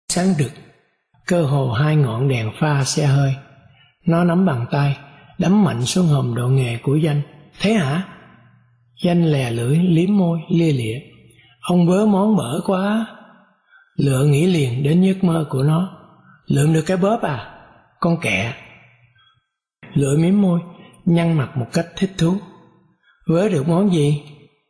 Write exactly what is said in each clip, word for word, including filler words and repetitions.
sáng rực, cơ hồ hai ngọn đèn pha xe hơi. Nó nắm bàn tay, đấm mạnh xuống hòm đồ nghề của Danh. Thế hả? Danh lè lưỡi, liếm môi, lia lịa. Ông vớ món bở quá. Lựa nghĩ liền đến giấc mơ của nó. Lượm được cái bóp à? Con kẹ. Lựa mím môi, nhăn mặt một cách thích thú. Vớ được món gì?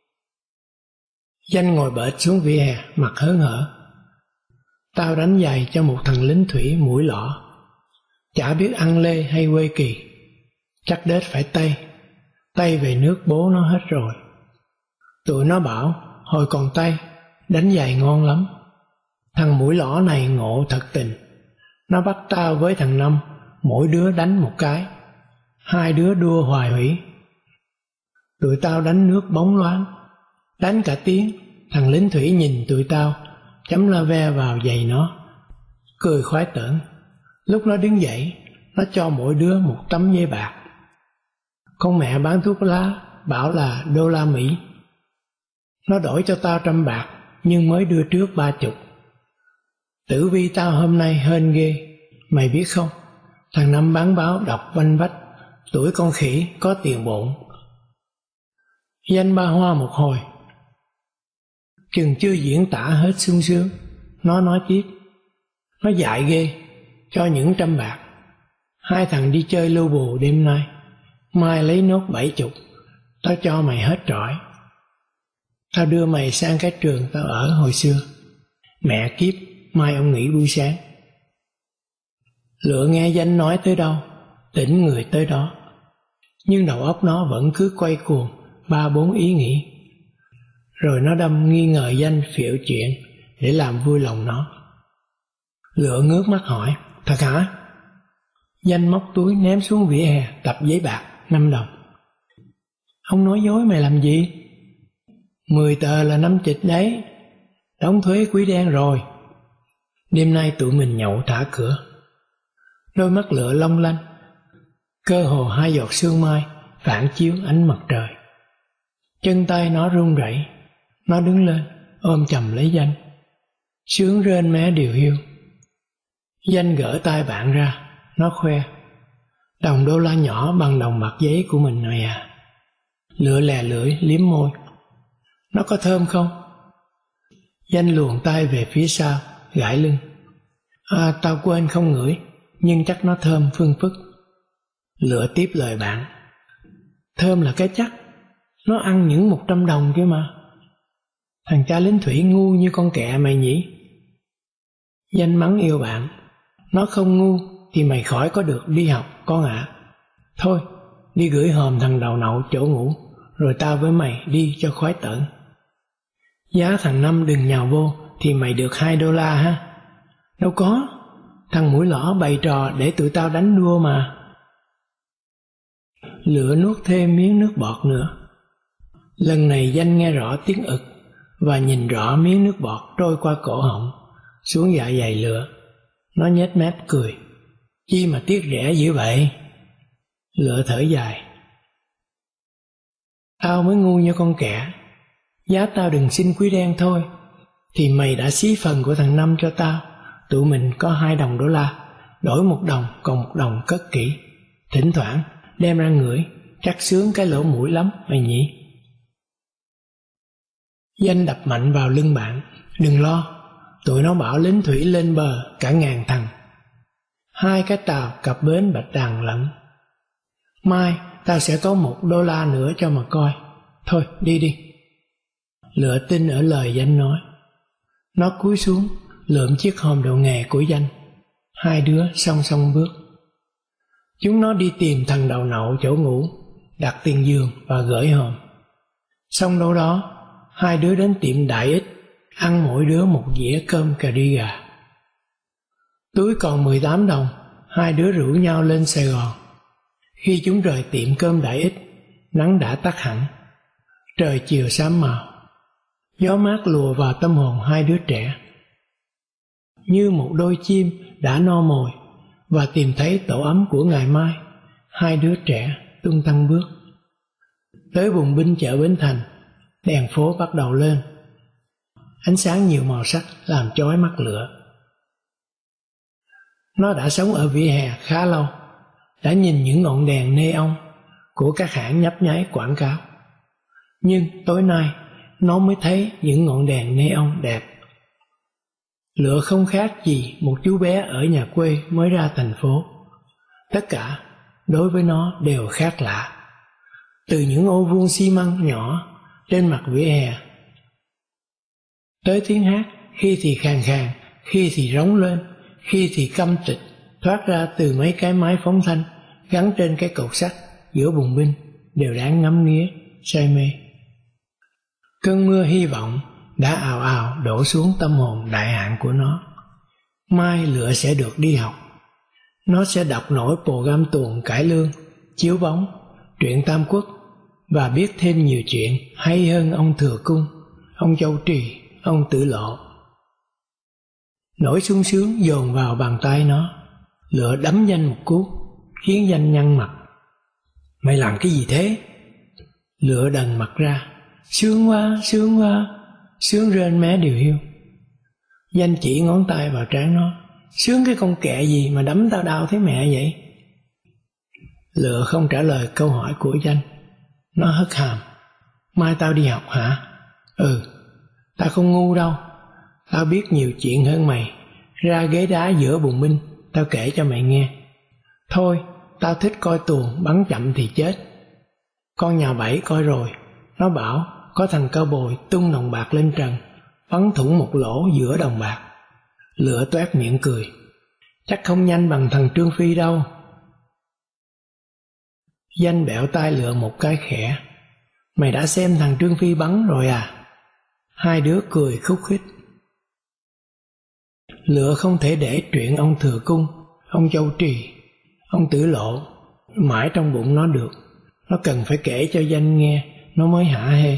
Danh ngồi bệt xuống vỉa hè, mặt hớn hở. Tao đánh giày cho một thằng lính thủy mũi lọ. Chả biết ăn lê hay quê kỳ. Chắc đết phải Tây. Tây về nước bố nó hết rồi. Tụi nó bảo hồi còn Tây đánh giày ngon lắm. Thằng mũi lõ này ngộ thật tình. Nó bắt tao với thằng Năm, mỗi đứa đánh một cái. Hai đứa đua hoài hủy. Tụi tao đánh nước bóng loáng. Đánh cả tiếng. Thằng lính thủy nhìn tụi tao, chấm la ve vào giày nó, cười khoái tởn. Lúc nó đứng dậy, nó cho mỗi đứa một tấm giấy bạc. Con mẹ bán thuốc lá bảo là đô la Mỹ. Nó đổi cho tao trăm bạc, nhưng mới đưa trước ba chục. Tử vi tao hôm nay hên ghê. Mày biết không, thằng Năm bán báo đọc vanh vách, tuổi con khỉ có tiền bộn. Danh ba hoa một hồi, chừng chưa diễn tả hết sung sướng, nó nói tiếp. Nó dại ghê, cho những trăm bạc. Hai thằng đi chơi lưu bù đêm nay, mai lấy nốt bảy chục, tao cho mày hết trọi. Tao đưa mày sang cái trường tao ở hồi xưa. Mẹ kiếp, mai ông nghỉ buổi sáng. Lựa nghe Danh nói tới đâu, tỉnh người tới đó. Nhưng đầu óc nó vẫn cứ quay cuồng ba bốn ý nghĩ. Rồi nó đâm nghi ngờ Danh phịu chuyện để làm vui lòng nó. Lựa ngước mắt hỏi, thật hả? Danh móc túi ném xuống vỉa hè tập giấy bạc năm đồng. Ông nói dối mày làm gì? Mười tờ là năm chịch đấy, đóng thuế quý đen rồi. Đêm nay tụi mình nhậu thả cửa. Đôi mắt Lựa long lanh, cơ hồ hai giọt sương mai phản chiếu ánh mặt trời. Chân tay nó run rẩy, nó đứng lên ôm chầm lấy Danh, sướng rên mé điều hiu. Danh gỡ tay bạn ra, nó khoe, đồng đô la nhỏ bằng đồng bạc giấy của mình rồi à. Lựa lè lưỡi liếm môi, nó có thơm không? Danh luồn tay về phía sau, gãi lưng. À, tao quên không ngửi, nhưng chắc nó thơm phương phức. Lựa tiếp lời bạn, thơm là cái chắc, nó ăn những một trăm đồng kia mà. Thằng cha lính thủy ngu như con kẹ mày nhỉ? Danh mắng yêu bạn, nó không ngu thì mày khỏi có được đi học con ạ. À. Thôi, đi gửi hòm thằng đầu nậu chỗ ngủ, rồi tao với mày đi cho khoái tởn. Giá thằng Năm đừng nhào vô thì mày được hai đô la ha. Đâu có, thằng mũi lõ bày trò để tụi tao đánh đua mà. Lựa nuốt thêm miếng nước bọt nữa. Lần này Danh nghe rõ tiếng ực và nhìn rõ miếng nước bọt trôi qua cổ họng xuống dạ dày Lựa. Nó nhếch mép cười, chi mà tiếc rẻ dữ vậy? Lựa thở dài, tao mới ngu như con kẻ. Giá tao đừng xin quý đen thôi, thì mày đã xí phần của thằng Năm cho tao. Tụi mình có hai đồng đô la, đổi một đồng còn một đồng cất kỹ. Thỉnh thoảng đem ra ngửi, chắc sướng cái lỗ mũi lắm mày nhỉ? Danh đập mạnh vào lưng bạn, đừng lo, tụi nó bảo lính thủy lên bờ cả ngàn thằng. Hai cái tàu cập bến Bạch Đằng lận. Mai tao sẽ có một đô la nữa cho mà coi. Thôi đi đi. Lựa tin ở lời Danh nói. Nó cúi xuống lượm chiếc hòm đồ nghề của Danh. Hai đứa song song bước. Chúng nó đi tìm thằng đầu nậu chỗ ngủ, đặt tiền giường và gửi hòm. Xong đâu đó, hai đứa đến tiệm Đại Ích, ăn mỗi đứa một dĩa cơm cà ri gà. Túi còn mười tám đồng, hai đứa rủ nhau lên Sài Gòn. Khi chúng rời tiệm cơm Đại Ích, nắng đã tắt hẳn. Trời chiều xám màu. Gió mát lùa vào tâm hồn hai đứa trẻ. Như một đôi chim đã no mồi và tìm thấy tổ ấm của ngày mai, hai đứa trẻ tung tăng bước. Tới bùng binh chợ Bến Thành, đèn phố bắt đầu lên. Ánh sáng nhiều màu sắc làm chói mắt Lựa. Nó đã sống ở vỉa hè khá lâu, đã nhìn những ngọn đèn neon của các hãng nhấp nháy quảng cáo. Nhưng tối nay nó mới thấy những ngọn đèn neon đẹp. Lửa không khác gì một chú bé ở nhà quê mới ra thành phố. Tất cả đối với nó đều khác lạ. Từ những ô vuông xi măng nhỏ trên mặt vỉa hè, tới tiếng hát khi thì khàn khàn, khi thì rống lên, khi thì câm tịch thoát ra từ mấy cái máy phóng thanh gắn trên cái cột sắt giữa bùng binh, đều đáng ngắm nghía, say mê. Cơn mưa hy vọng đã ào ào đổ xuống tâm hồn đại hạn của nó. Mai Lựa sẽ được đi học. Nó sẽ đọc nổi program tuồng cải lương, chiếu bóng, truyện Tam Quốc và biết thêm nhiều chuyện hay hơn ông Thừa Cung, ông Châu Trì, ông Tử Lộ. Nỗi sung sướng dồn vào bàn tay nó. Lựa đấm Danh một cú, khiến Danh nhăn mặt. Mày làm cái gì thế? Lựa đần mặt ra. Sướng quá, sướng quá, sướng rên mé điều hiu. Danh chỉ ngón tay vào trán nó. Sướng cái con kẹ gì mà đấm tao đau thế mẹ vậy? Lựa không trả lời câu hỏi của Danh. Nó hất hàm. Mai tao đi học hả? Ừ, tao không ngu đâu. Tao biết nhiều chuyện hơn mày. Ra ghế đá giữa bùng binh, tao kể cho mày nghe. Thôi, tao thích coi tuồng bắn chậm thì chết. Con nhà Bảy coi rồi. Nó bảo có thằng cao bồi tung đồng bạc lên trần, bắn thủng một lỗ giữa đồng bạc. Lựa toét miệng cười. Chắc không nhanh bằng thằng Trương Phi đâu. Danh bẹo tai Lựa một cái khẽ. Mày đã xem thằng Trương Phi bắn rồi à? Hai đứa cười khúc khích. Lựa không thể để chuyện ông Thừa Cung, ông Châu Trì, ông Tử Lộ mãi trong bụng nó được. Nó cần phải kể cho Danh nghe, nó mới hả hê.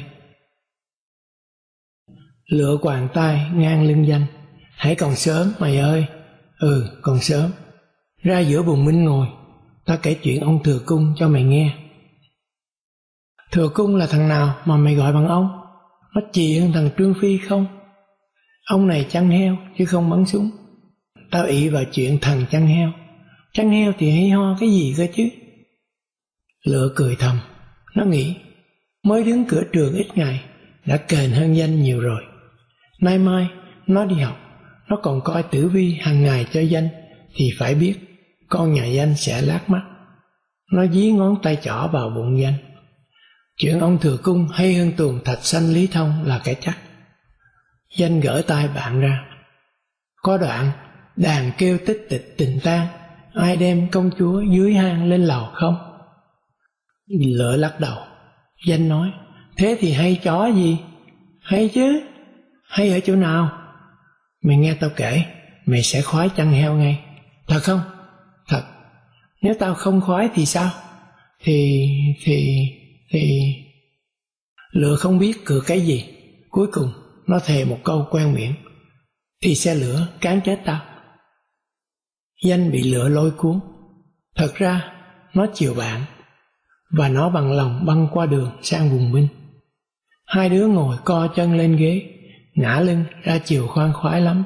Lựa quàng tay ngang lưng Danh. Hãy còn sớm mày ơi. Ừ, còn sớm. Ra giữa bùng binh ngồi, ta kể chuyện ông Thừa Cung cho mày nghe. Thừa Cung là thằng nào mà mày gọi bằng ông? Nó chì hơn thằng Trương Phi không? Ông này chăn heo chứ không bắn súng. Tao ỷ vào chuyện thằng chăn heo. Chăn heo thì hay ho cái gì cơ chứ? Lựa cười thầm. Nó nghĩ mới đứng cửa trường ít ngày đã kền hơn Danh nhiều rồi. Nay mai nó đi học, nó còn coi tử vi hàng ngày cho Danh, thì phải biết con nhà Danh sẽ lác mắt. Nó dí ngón tay trỏ vào bụng Danh. Chuyện ông Thừa Cung hay hơn tuồng Thạch Sanh Lý Thông là cái chắc. Danh gỡ tay bạn ra. Có đoạn đàn kêu tích tịch tình tang, ai đem công chúa dưới hang lên lầu không? Lựa lắc đầu. Danh nói, thế thì hay chó gì? Hay chứ. Hay ở chỗ nào? Mày nghe tao kể, mày sẽ khoái chăn heo ngay. Thật không? Thật. Nếu tao không khoái thì sao? Thì... thì... thì... Lựa không biết cười cái gì. Cuối cùng nó thề một câu quen miệng. Thì xe lửa cán chết tao. Danh bị Lựa lôi cuốn. Thật ra nó chiều bạn, và nó bằng lòng băng qua đường sang vùng binh. Hai đứa ngồi co chân lên ghế, ngã lưng ra chiều khoan khoái lắm.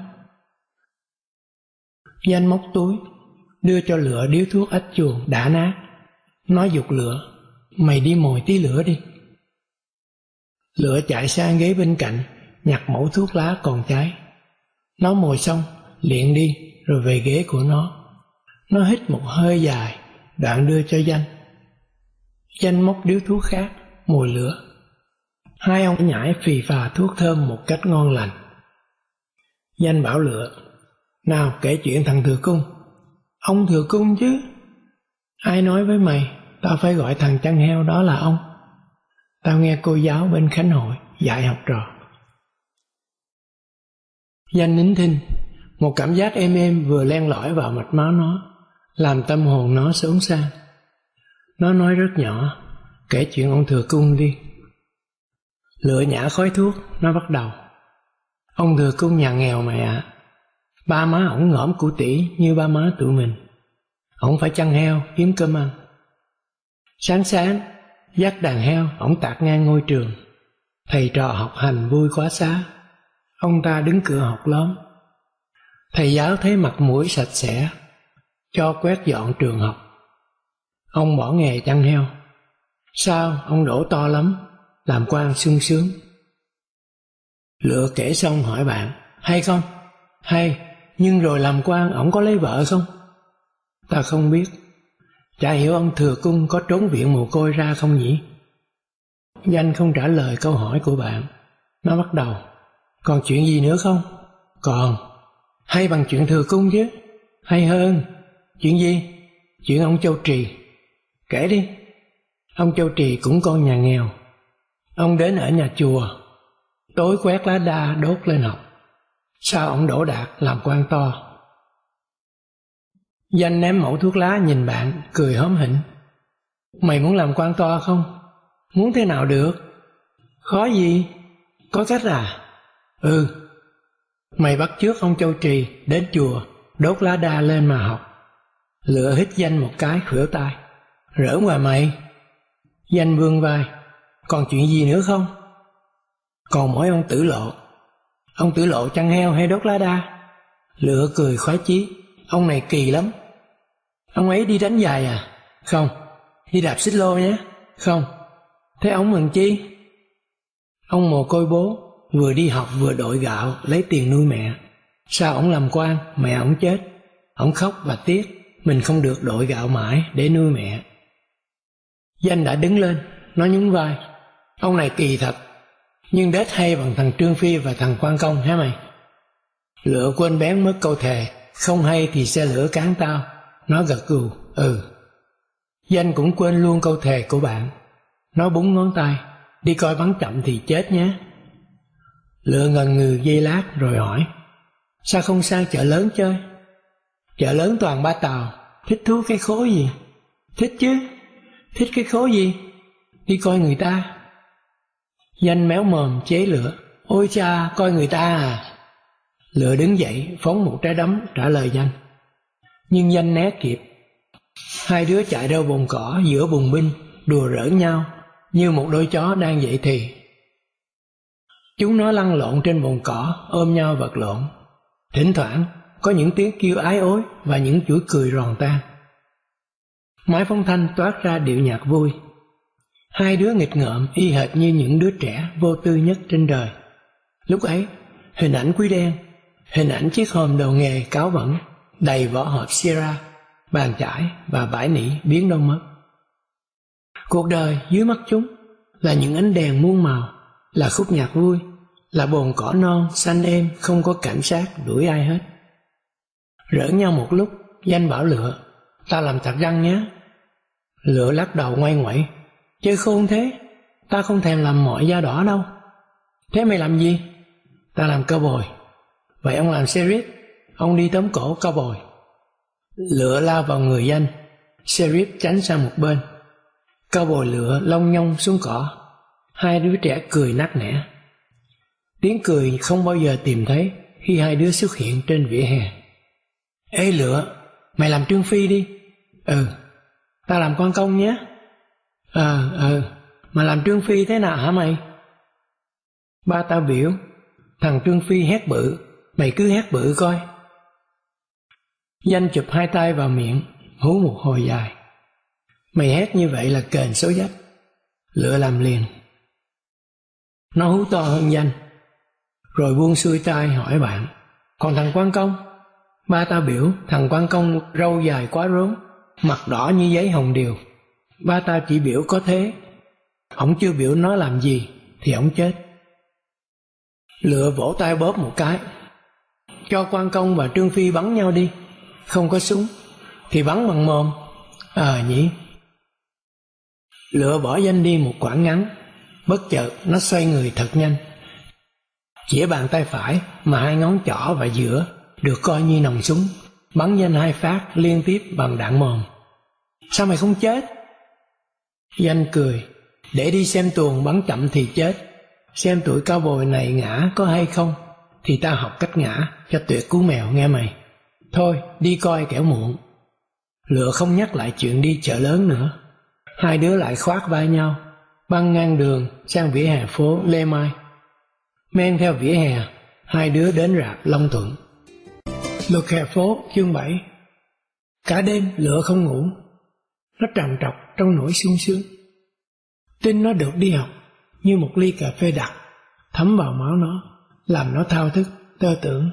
Danh móc túi, đưa cho Lựa điếu thuốc ếch chuồng đã nát. Nó giục Lựa, mày đi mồi tí lửa đi. Lựa chạy sang ghế bên cạnh, nhặt mẩu thuốc lá còn cháy. Nó mồi xong, liền đi, rồi về ghế của nó. Nó hít một hơi dài, đoạn đưa cho Danh. Danh móc điếu thuốc khác, mồi lửa. Hai ông nhảy phì phà thuốc thơm một cách ngon lành. Danh bảo Lựa, nào kể chuyện thằng Thừa Cung. Ông Thừa Cung chứ. Ai nói với mày tao phải gọi thằng chăn heo đó là ông? Tao nghe cô giáo bên Khánh Hội dạy học trò. Danh nín thinh. Một cảm giác êm êm vừa len lỏi vào mạch máu nó, làm tâm hồn nó xốn sang. Nó nói rất nhỏ, kể chuyện ông Thừa Cung đi. Lựa nhả khói thuốc, nó bắt đầu. Ông Thừa Cung nhà nghèo mày ạ. À. Ba má ổng ngõm củ tỉ như ba má tụi mình. Ổng phải chăn heo kiếm cơm ăn. Sáng sáng dắt đàn heo ổng tạt ngang ngôi trường. Thầy trò học hành vui quá xá. Ông ta đứng cửa học lớn. Thầy giáo thấy mặt mũi sạch sẽ, cho quét dọn trường học. Ông bỏ nghề chăn heo. Sao ông đổ to lắm, làm quan sung sướng. Lựa kể xong hỏi bạn, hay không? Hay, nhưng rồi làm quan ổng có lấy vợ không? Ta không biết. Chả hiểu ông thừa cung có trốn viện mồ côi ra không nhỉ? Danh không trả lời câu hỏi của bạn. Nó bắt đầu, còn chuyện gì nữa không? Còn, hay bằng chuyện thừa cung chứ. Hay hơn. Chuyện gì? Chuyện ông Châu Trì. Kể đi. Ông Châu Trì cũng con nhà nghèo. Ông đến ở nhà chùa, tối quét lá đa đốt lên học. Sao ông đỗ đạt làm quan to? Danh ném mẩu thuốc lá nhìn bạn, cười hóm hỉnh. Mày muốn làm quan to không? Muốn thế nào được? Khó gì? Có cách à? Ừ. Mày bắt chước ông Châu Trì đến chùa, đốt lá đa lên mà học. Lựa hít Danh một cái khuỷu tay. Rỡn hoài mày. Danh vươn vai. Còn chuyện gì nữa không? Còn mỗi ông Tử Lộ. Ông Tử Lộ chăn heo hay đốt lá đa? Lựa cười khoái chí. Ông này kỳ lắm. Ông ấy đi đánh giày à? Không. Đi đạp xích lô nhé? Không. Thế ông mừng chi? Ông mồ côi bố, vừa đi học vừa đội gạo lấy tiền nuôi mẹ. Sao ông làm quan, mẹ ông chết? Ông khóc và tiếc mình không được đội gạo mãi để nuôi mẹ. Danh đã đứng lên, nó nhún vai. Ông này kỳ thật, nhưng đết hay bằng thằng Trương Phi và thằng Quan Công hả mày? Lựa quên bén mất câu thề, không hay thì xe lửa cán tao. Nó gật gù, ừ. Danh cũng quên luôn câu thề của bạn. Nó búng ngón tay, đi coi bắn chậm thì chết nhé. Lựa ngần ngừ giây lát rồi hỏi, sao không sang chợ lớn chơi? Chợ lớn toàn ba tàu, thích thú cái khối gì? Thích chứ. Thích cái khối gì? Đi coi người ta. Danh méo mồm chế Lựa, ôi cha, coi người ta à? Lựa đứng dậy phóng một trái đấm trả lời Danh. Nhưng Danh né kịp. Hai đứa chạy ra bồn cỏ giữa bùng binh, đùa giỡn nhau như một đôi chó đang dậy thì. Chúng nó lăn lộn trên bồn cỏ, ôm nhau vật lộn. Thỉnh thoảng có những tiếng kêu ái ối và những chuỗi cười giòn tan. Mái phong thanh toát ra điệu nhạc vui. Hai đứa nghịch ngợm y hệt như những đứa trẻ vô tư nhất trên đời. Lúc ấy, hình ảnh Quý Đen, hình ảnh chiếc hòm đầu nghề cáo bẩn, đầy vỏ hộp Sierra, bàn chải và bãi nỉ biến đâu mất. Cuộc đời dưới mắt chúng là những ánh đèn muôn màu, là khúc nhạc vui, là bồn cỏ non xanh êm không có cảnh sát đuổi ai hết. Rỡn nhau một lúc, Danh bảo Lựa, ta làm tạc răng nhé. Lựa lắc đầu ngoay ngoẩy, chơi khôn thế, ta không thèm làm mọi da đỏ đâu. Thế mày làm gì? Ta làm cao bồi. Vậy ông làm sheriff, ông đi tóm cổ cao bồi. Lựa lao vào người Danh, sheriff tránh sang một bên. Cao bồi Lựa lông nhông xuống cỏ. Hai đứa trẻ cười nắc nẻ. Tiếng cười không bao giờ tìm thấy khi hai đứa xuất hiện trên vỉa hè. Ê Lựa, mày làm Trương Phi đi. Ừ. Ta làm Quan Công nhé. Ờ, ờ, mà làm Trương Phi thế nào hả mày? Ba tao biểu, thằng Trương Phi hét bự, mày cứ hét bự coi. Danh chụp hai tay vào miệng, hú một hồi dài. Mày hét như vậy là kền số dách. Lựa làm liền. Nó hú to hơn Danh, rồi buông xuôi tay hỏi bạn, còn thằng Quan Công? Ba tao biểu thằng Quan Công râu dài quá rốn, mặt đỏ như giấy hồng điều. Ba tao chỉ biểu có thế, ổng chưa biểu nó làm gì thì ổng chết. Lựa vỗ tay bóp một cái. Cho Quan Công và Trương Phi bắn nhau đi. Không có súng thì bắn bằng mồm. Ờ à, nhỉ. Lựa bỏ Danh đi một quãng ngắn. Bất chợt nó xoay người thật nhanh, chĩa bàn tay phải mà hai ngón trỏ và giữa được coi như nòng súng, bắn Danh hai phát liên tiếp bằng đạn mồm. Sao mày không chết? Danh cười, để đi xem tuồng bắn chậm thì chết, xem tụi cao bồi này ngã có hay không, thì ta học cách ngã cho tuyệt cú mèo nghe mày. Thôi đi coi kẻo muộn. Lựa không nhắc lại chuyện đi chợ lớn nữa. Hai đứa lại khoác vai nhau, băng ngang đường sang vỉa hè phố Lê Mai. Men theo vỉa hè, hai đứa đến rạp Long Thuận. Luật hè phố chương bảy. Cả đêm lửa không ngủ, nó trằn trọc trong nỗi sung sướng. Tin nó được đi học như một ly cà phê đặc thấm vào máu nó, làm nó thao thức, tơ tưởng.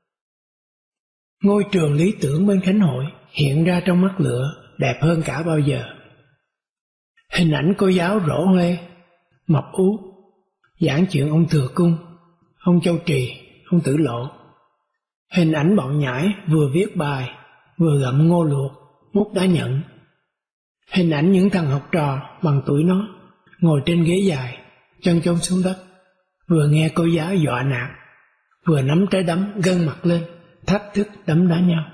Ngôi trường lý tưởng bên Khánh Hội hiện ra trong mắt lửa đẹp hơn cả bao giờ. Hình ảnh cô giáo rỗ huê, mập ú, giảng chuyện ông Thừa Cung, ông Châu Trì, ông Tử Lộ. Hình ảnh bọn nhãi vừa viết bài, vừa gặm ngô luộc, múc đá nhẫn. Hình ảnh những thằng học trò bằng tuổi nó, ngồi trên ghế dài, chân chôn xuống đất, vừa nghe cô giáo dọa nạt, vừa nắm trái đấm gân mặt lên, thách thức đấm đá nhau.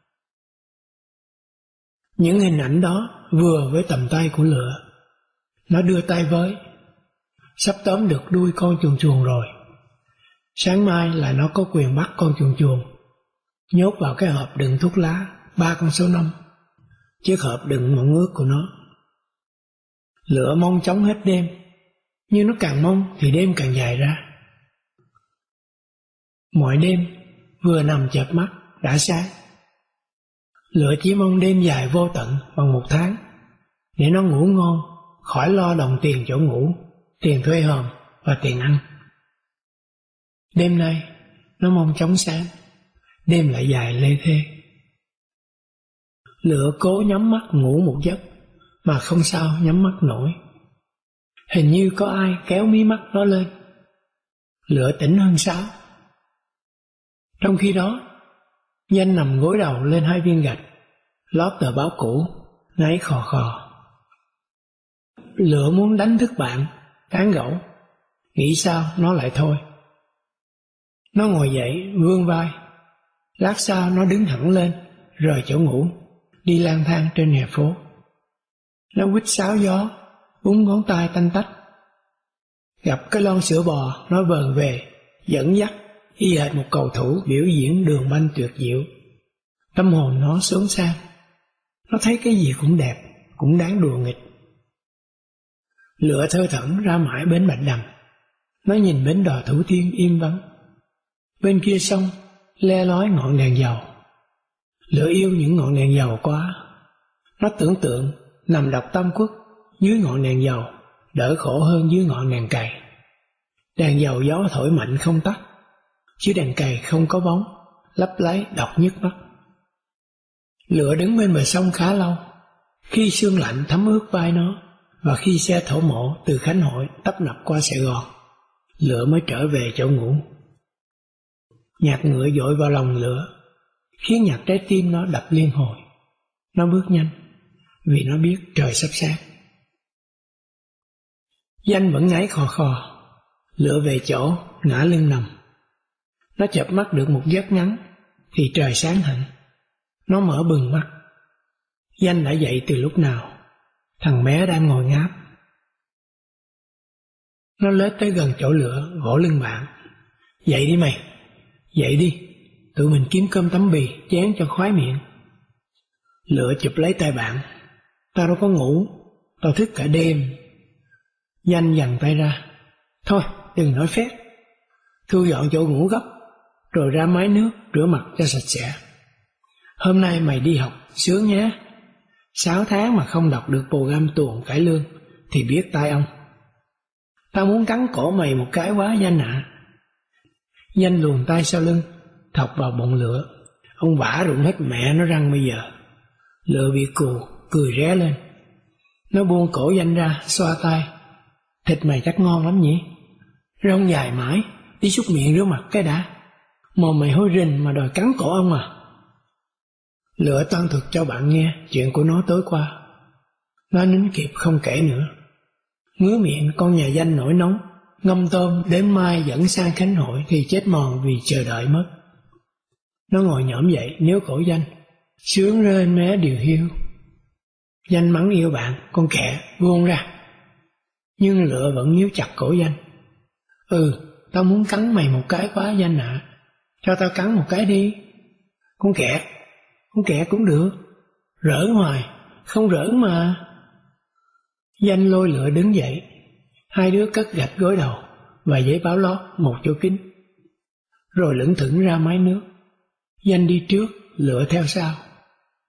Những hình ảnh đó vừa với tầm tay của lửa. Nó đưa tay với, sắp tóm được đuôi con chuồn chuồn rồi. Sáng mai là nó có quyền bắt con chuồn chuồn, nhốt vào cái hộp đựng thuốc lá ba con số năm, chiếc hộp đựng mộng ước của nó. Lửa mong chóng hết đêm, nhưng nó càng mong thì đêm càng dài ra. Mọi đêm vừa nằm chợp mắt đã sáng. Lửa chỉ mong đêm dài vô tận bằng một tháng, để nó ngủ ngon, khỏi lo đồng tiền chỗ ngủ, tiền thuê hòm và tiền ăn. Đêm nay nó mong chóng sáng, đêm lại dài lê thê. Lửa cố nhắm mắt ngủ một giấc, mà không sao nhắm mắt nổi. Hình như có ai kéo mí mắt nó lên. Lửa tỉnh hơn sao. Trong khi đó, Danh nằm gối đầu lên hai viên gạch, lót tờ báo cũ, ngáy khò khò. Lửa muốn đánh thức bạn, tán gẫu, nghĩ sao nó lại thôi. Nó ngồi dậy, vươn vai. Lát sau nó đứng thẳng lên, rời chỗ ngủ, đi lang thang trên hè phố. Nó huýt sáo gió, búng ngón tay tanh tách. Gặp cái lon sữa bò, nó vờn về, dẫn dắt, y hệt một cầu thủ biểu diễn đường banh tuyệt diệu. Tâm hồn nó xốn sang. Nó thấy cái gì cũng đẹp, cũng đáng đùa nghịch. Lửa thơ thẩn ra mãi bến Bạch Đằng. Nó nhìn bến đò Thủ Thiêm im vắng. Bên kia sông le lói ngọn đèn dầu. Lửa yêu những ngọn đèn dầu quá. Nó tưởng tượng nằm đọc Tam Quốc dưới ngọn đèn dầu, đỡ khổ hơn dưới ngọn đèn cày. Đèn dầu gió thổi mạnh không tắt, chứ đèn cày không có bóng, lấp láy độc nhức mắt. Lửa đứng bên bờ sông khá lâu, khi sương lạnh thấm ướt vai nó, và khi xe thổ mộ từ Khánh Hội tấp nập qua Sài Gòn, Lửa mới trở về chỗ ngủ. Nhạc ngựa dội vào lòng Lửa, khiến nhạc trái tim nó đập liên hồi. Nó bước nhanh, vì nó biết trời sắp sáng. Danh vẫn ngáy khò khò. Lửa về chỗ, ngã lưng nằm. Nó chợp mắt được một giấc ngắn, thì trời sáng hẳn. Nó mở bừng mắt. Danh đã dậy từ lúc nào? Thằng bé đang ngồi ngáp. Nó lết tới gần chỗ Lửa, vỗ lưng bạn. Dậy đi mày, dậy đi, tụi mình kiếm cơm tấm bì, chén cho khoái miệng. Lửa chụp lấy tay bạn. Tao đâu có ngủ, tao thức cả đêm. Danh giằng tay ra. Thôi, đừng nói phét. Thu dọn chỗ ngủ gấp, rồi ra máy nước, rửa mặt cho sạch sẽ. Hôm nay mày đi học, sướng nhé. Sáu tháng mà không đọc được program tuồng cải lương, thì biết tai ông. Tao muốn cắn cổ mày một cái quá Danh ạ. À. Danh luồn tay sau lưng, thọc vào bụng Lửa. Ông vả rụng hết mẹ nó răng bây giờ. Lửa bị cù, cười ré lên. Nó buông cổ Danh ra, xoa tay. Thịt mày chắc ngon lắm nhỉ? Rong dài mãi, đi xúc miệng rửa mặt cái đã. Mồm mày hôi rình mà đòi cắn cổ ông à? Lửa toan thuật cho bạn nghe chuyện của nó tối qua. Nó nín kịp không kể nữa. Ngứa miệng con nhà Danh nổi nóng, ngâm tôm đến mai dẫn sang Khánh Hội thì chết mòn vì chờ đợi mất. Nó ngồi nhõm dậy níu cổ Danh. Sướng rên mé điều hiu. Danh mắng yêu bạn, con kẹ, buông ra. Nhưng Lửa vẫn níu chặt cổ Danh. Ừ, tao muốn cắn mày một cái quá Danh ạ. À. Cho tao cắn một cái đi. Con kẹ, con kẹ cũng được. Rỡn hoài, không rỡn mà. Danh lôi Lửa đứng dậy. Hai đứa cất gạch gối đầu và giấy báo lót một chỗ kín. Rồi lững thững ra mái nước. Danh đi trước, Lửa theo sau.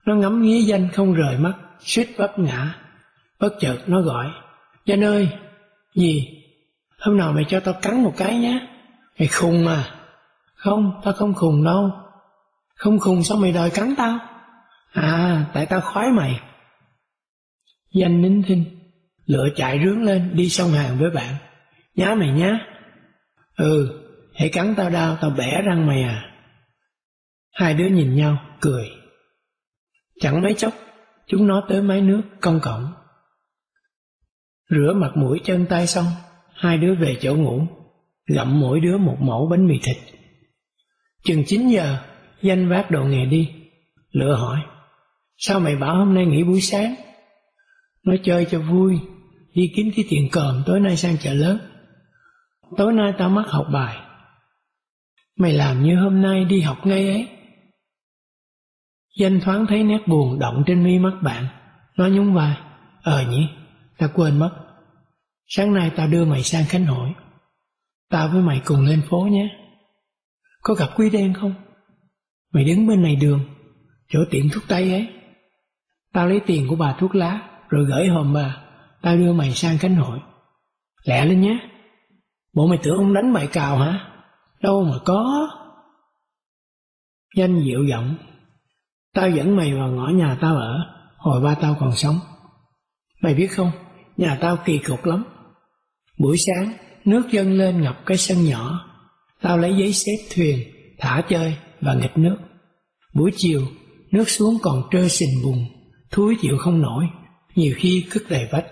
Nó ngắm nghía Danh không rời mắt, suýt vấp ngã. Bất chợt nó gọi, Danh ơi! Gì? Hôm nào mày cho tao cắn một cái nhé. Mày khùng à? Không, tao không khùng đâu. Không khùng sao mày đòi cắn tao? À, tại tao khoái mày. Danh nín thinh, Lựa chạy rướn lên đi song hàng với bạn. Nhá mày nhá. Ừ, hãy cắn tao đau, tao bẻ răng mày à. Hai đứa nhìn nhau, cười. Chẳng mấy chốc, chúng nó tới máy nước công cộng. Rửa mặt mũi chân tay xong, hai đứa về chỗ ngủ, gặm mỗi đứa một mẩu bánh mì thịt. Chừng chín giờ, Danh vác đồ nghề đi. Lựa hỏi, sao mày bảo hôm nay nghỉ buổi sáng? Nói chơi cho vui, đi kiếm cái tiền còm tối nay sang chợ lớn. Tối nay tao mắc học bài. Mày làm như hôm nay đi học ngay ấy. Danh thoáng thấy nét buồn động trên mi mắt bạn. Nó nhún vai, ờ nhỉ, tao quên mất. Sáng nay tao đưa mày sang Khánh Hội. Tao với mày cùng lên phố nhé. Có gặp Quý Đen không? Mày đứng bên này đường, chỗ tiệm thuốc tây ấy. Tao lấy tiền của bà thuốc lá, rồi gửi hòm bà. Tao đưa mày sang Khánh Hội. Lẹ lên nhé. Bộ mày tưởng ông đánh mày cào hả? Đâu mà có. Danh dịu giọng, tao dẫn mày vào ngõ nhà tao ở, hồi ba tao còn sống. Mày biết không, nhà tao kỳ cục lắm. Buổi sáng, nước dâng lên ngập cái sân nhỏ. Tao lấy giấy xếp thuyền, thả chơi và nghịch nước. Buổi chiều, nước xuống còn trơ sình bùn, thúi chịu không nổi, nhiều khi cứt đầy vách.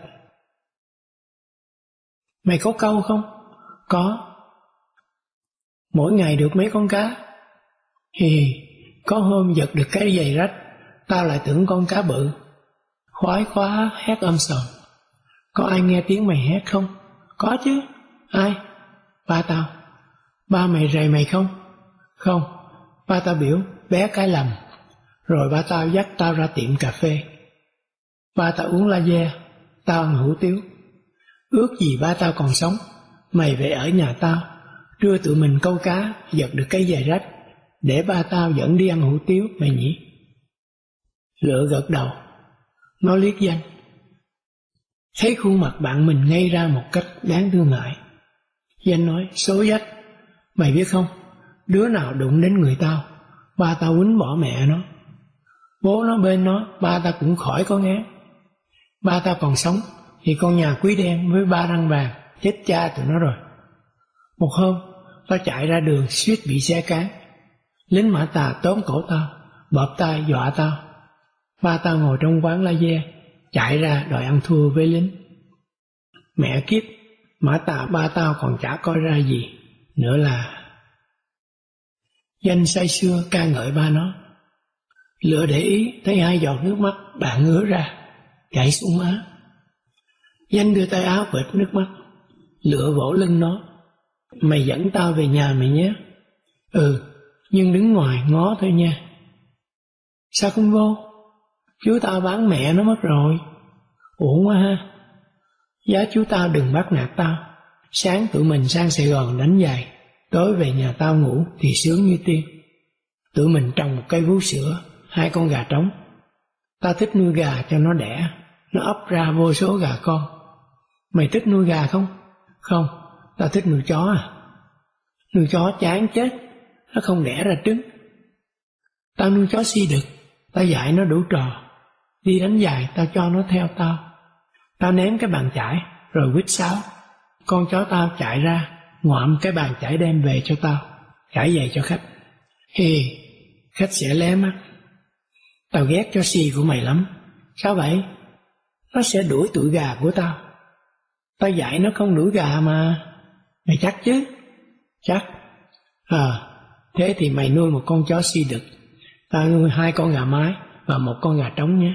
Mày có câu không? Có. Mỗi ngày được mấy con cá? Hì, có hôm giật được cái giày rách, tao lại tưởng con cá bự. Khoái quá hét âm sầm. Có ai nghe tiếng mày hét không? Có chứ. Ai? Ba tao. Ba mày rầy mày không? Không. Ba tao biểu bé cái lầm. Rồi ba tao dắt tao ra tiệm cà phê. Ba tao uống laser, tao ăn hủ tiếu. Ước gì ba tao còn sống, mày về ở nhà tao, trưa tụi mình câu cá, giật được cái giày rách, để ba tao dẫn đi ăn hủ tiếu, mày nhỉ? Lựa gật đầu. Nó liếc Danh. Thấy khuôn mặt bạn mình ngây ra một cách đáng thương ngại. Danh nói, số dách. Mày biết không, đứa nào đụng đến người tao, ba tao quýnh bỏ mẹ nó. Bố nó bên nó, ba tao cũng khỏi có ngán. Ba tao còn sống, thì con nhà Quý Đen với ba răng vàng, chết cha tụi nó rồi. Một hôm, tao chạy ra đường suýt bị xe cán. Lính mã tà tóm cổ tao, bợp tay dọa tao. Ba tao ngồi trong quán laser, chạy ra đòi ăn thua với lính. Mẹ kiếp, mã tà ba tao còn chả coi ra gì, nữa là... Danh say sưa ca ngợi ba nó. Lựa để ý thấy hai giọt nước mắt bạn ngứa ra, chảy xuống má. Danh đưa tay áo bệt nước mắt. Lựa vỗ lưng nó. Mày dẫn tao về nhà mày nhé. Ừ, nhưng đứng ngoài ngó thôi nha. Sao không vô? Chú tao bán mẹ nó mất rồi. Uổng quá ha. Giá chú tao đừng bắt nạt tao. Sáng tụi mình sang Sài Gòn đánh giày, tối về nhà tao ngủ thì sướng như tiên. Tụi mình trồng một cây vú sữa, hai con gà trống. Tao thích nuôi gà cho nó đẻ, nó ấp ra vô số gà con. Mày thích nuôi gà không? Không, tao thích nuôi chó à. Nuôi chó chán chết, nó không đẻ ra trứng. Tao nuôi chó si đực, tao dạy nó đủ trò. Đi đánh giày tao cho nó theo tao. Tao ném cái bàn chải rồi quýt sáo. Con chó tao chạy ra, ngoạm cái bàn chải đem về cho tao, trải giày cho khách. Hì, khách sẽ lé mắt. Tao ghét chó si của mày lắm. Sao vậy? Nó sẽ đuổi tụi gà của tao. Tao dạy nó không đuổi gà mà. Mày chắc chứ? Chắc. À, thế thì mày nuôi một con chó si đực. Tao nuôi hai con gà mái và một con gà trống nhé.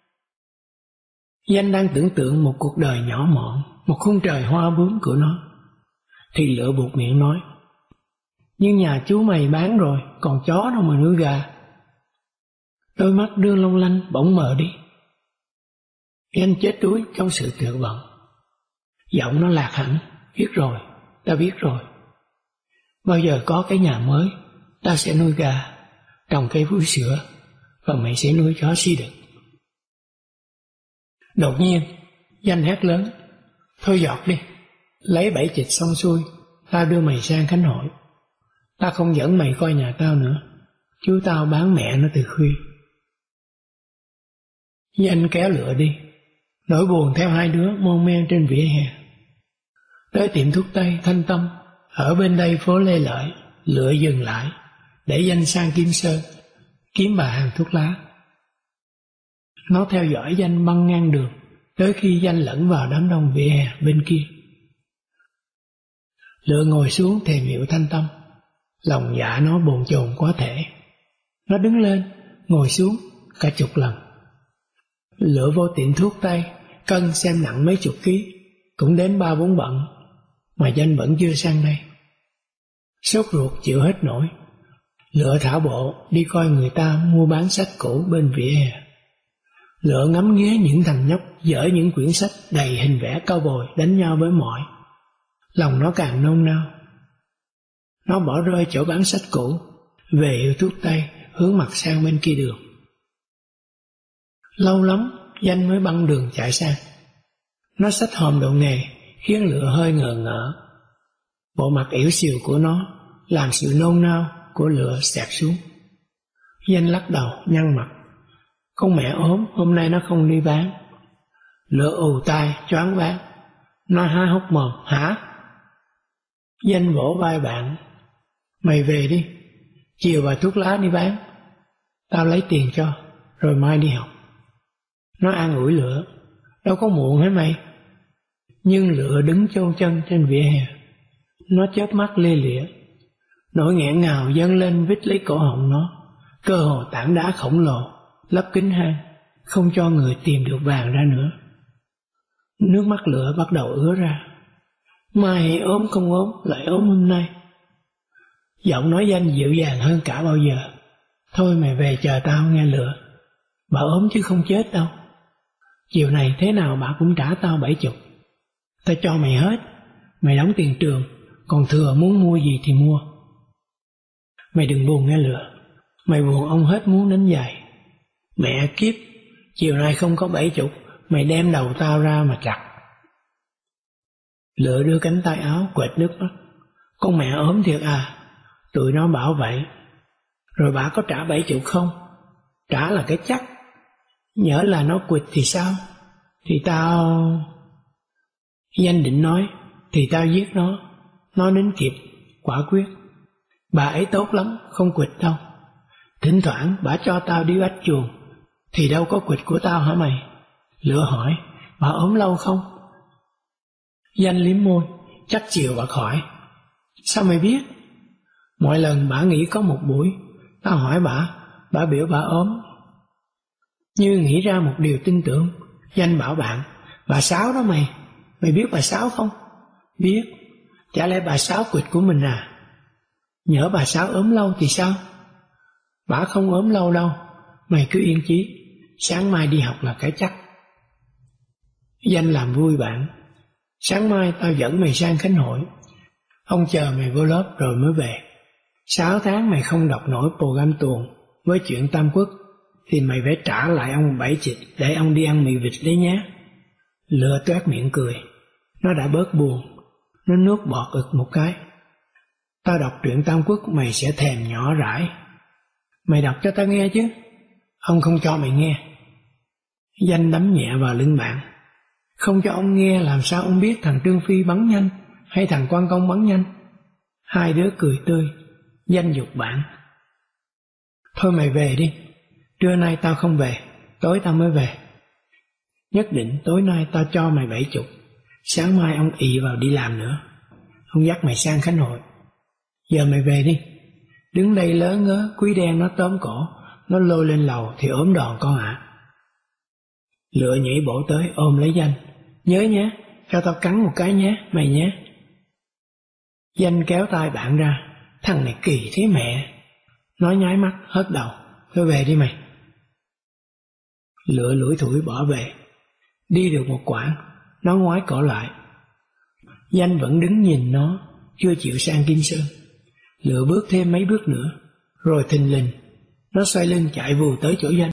Danh đang tưởng tượng một cuộc đời nhỏ mọn, một khung trời hoa bướm của nó. Thì Lựa buộc miệng nói, nhưng nhà chú mày bán rồi, còn chó đâu mà nuôi gà. Đôi mắt đưa long lanh bỗng mờ đi. Danh chết đuối trong sự tuyệt vọng. Giọng nó lạc hẳn, biết rồi, ta biết rồi. Bao giờ có cái nhà mới, ta sẽ nuôi gà, trồng cây vú sữa và mày sẽ nuôi chó si đực. Đột nhiên, Danh hét lớn, thôi giọt đi, lấy bảy chịch xong xuôi, tao đưa mày sang Khánh Hội. Tao không dẫn mày coi nhà tao nữa, chú tao bán mẹ nó từ khuya. Danh kéo Lựa đi, nỗi buồn theo hai đứa mon men trên vỉa hè. Tới tiệm thuốc tây Thanh Tâm, ở bên đây phố Lê Lợi, Lựa dừng lại, để Danh sang Kim Sơn, kiếm bà hàng thuốc lá. Nó theo dõi Danh băng ngang đường, tới khi Danh lẫn vào đám đông vỉa hè bên kia. Lựa ngồi xuống thềm hiệu Thanh Tâm, lòng dạ nó bồn chồn quá thể. Nó đứng lên, ngồi xuống cả chục lần. Lựa vô tiệm thuốc tây, cân xem nặng mấy chục ký, cũng đến ba bốn bận, mà Danh vẫn chưa sang đây. Sốt ruột chịu hết nổi, Lựa thảo bộ đi coi người ta mua bán sách cũ bên vỉa hè. Lựa ngắm nghía những thằng nhóc dở những quyển sách đầy hình vẽ cao bồi đánh nhau với mọi. Lòng nó càng nôn nao. Nó bỏ rơi chỗ bán sách cũ, về hiệu thuốc tây, hướng mặt sang bên kia đường. Lâu lắm Danh mới băng đường chạy sang. Nó xách hòm đồ nghề khiến Lựa hơi ngờ ngỡ. Bộ mặt yếu xìu của nó làm sự nôn nao của Lựa xẹp xuống. Danh lắc đầu nhăn mặt. Con mẹ ốm, hôm nay nó không đi bán. Lựa ù tai choáng váng. Nó há hốc mồm, hả? Danh vỗ vai bạn. Mày về đi, chiều bà thuốc lá đi bán, tao lấy tiền cho, rồi mai đi học. Nó an ủi Lựa, đâu có muộn hả mày? Nhưng Lựa đứng chôn chân trên vỉa hè. Nó chớp mắt lia lịa, nỗi nghẹn ngào dâng lên vít lấy cổ họng nó, cơ hồ tảng đá khổng lồ lấp kín hang, không cho người tìm được vàng ra nữa. Nước mắt Lựa bắt đầu ứa ra. Mai ốm không ốm, lại ốm hôm nay. Giọng nói Danh dịu dàng hơn cả bao giờ. Thôi mày về chờ tao nghe Lựa. Bà ốm chứ không chết đâu. Chiều này thế nào bà cũng trả tao bảy chục. Tao cho mày hết. Mày đóng tiền trường, còn thừa muốn mua gì thì mua. Mày đừng buồn nghe Lựa. Mày buồn ông hết muốn đến giày. Mẹ kiếp, chiều nay không có bảy chục, mày đem đầu tao ra mà chặt. Lựa đưa cánh tay áo quệt nước mắt. Con mẹ ốm thiệt à? Tụi nó bảo vậy. Rồi bà có trả bảy chục không? Trả là cái chắc. Nhỡ là nó quỵt thì sao? Thì tao... Danh định nói, thì tao giết nó. Nó đến kịp, quả quyết. Bà ấy tốt lắm, không quỵt đâu. Thỉnh thoảng bà cho tao đi bắt chuồng, thì đâu có quỵt của tao hả mày? Lựa hỏi, bà ốm lâu không? Danh liếm môi, chắc chiều bà khỏi. Sao mày biết? Mọi lần bà nghĩ có một buổi, tao hỏi bà, bà biểu bà ốm. Như nghĩ ra một điều tin tưởng, Danh bảo bạn, bà Sáu đó mày, mày biết bà Sáu không? Biết, chả lẽ bà Sáu quỵt của mình à? Nhỡ bà Sáu ốm lâu thì sao? Bà không ốm lâu đâu, mày cứ yên chí, sáng mai đi học là cái chắc. Danh làm vui bạn, sáng mai tao dẫn mày sang Khánh Hội, ông chờ mày vô lớp rồi mới về. Sáu tháng mày không đọc nổi program tuồng với chuyện Tam Quốc, thì mày phải trả lại ông bảy chịch để ông đi ăn mì vịt đấy nhé. Lựa toét miệng cười, nó đã bớt buồn, nó nuốt bọt ực một cái. Tao đọc truyện Tam Quốc mày sẽ thèm nhỏ rãi. Mày đọc cho tao nghe chứ. Ông không cho mày nghe. Danh đấm nhẹ vào lưng bạn. Không cho ông nghe làm sao ông biết thằng Trương Phi bắn nhanh hay thằng Quan Công bắn nhanh? Hai đứa cười tươi. Danh giục bạn. Thôi mày về đi. Trưa nay tao không về, tối tao mới về. Nhất định tối nay tao cho mày bảy chục. Sáng mai ông ì vào đi làm nữa. Ông dắt mày sang Khánh Hội. Giờ mày về đi. Đứng đây lớ ngớ, Quý Đen nó tóm cổ, nó lôi lên lầu thì ốm đòn con ạ. À. Lựa nhảy bổ tới ôm lấy Danh. Nhớ nhé, cho tao cắn một cái nhé, mày nhé. Danh kéo tay bạn ra. Thằng này kỳ thế mẹ. Nó nháy mắt, hất đầu. Thôi về đi mày. Lựa lủi thủi bỏ về. Đi được một quãng, nó ngoái cổ lại. Danh vẫn đứng nhìn nó, chưa chịu sang Kim Sơn. Lựa bước thêm mấy bước nữa, rồi thình lình, Nó xoay lưng chạy vù tới chỗ danh.